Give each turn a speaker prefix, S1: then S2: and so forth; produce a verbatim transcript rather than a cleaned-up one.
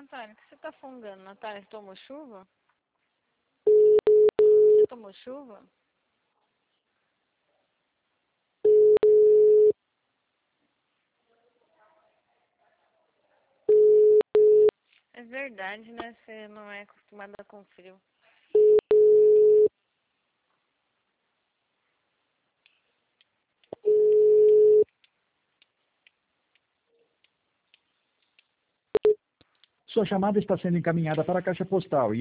S1: Natália, o que você tá fungando? Natália, você tomou chuva? Você tomou chuva? É verdade, né? Você não é acostumada com frio.
S2: Sua chamada está sendo encaminhada para a caixa postal.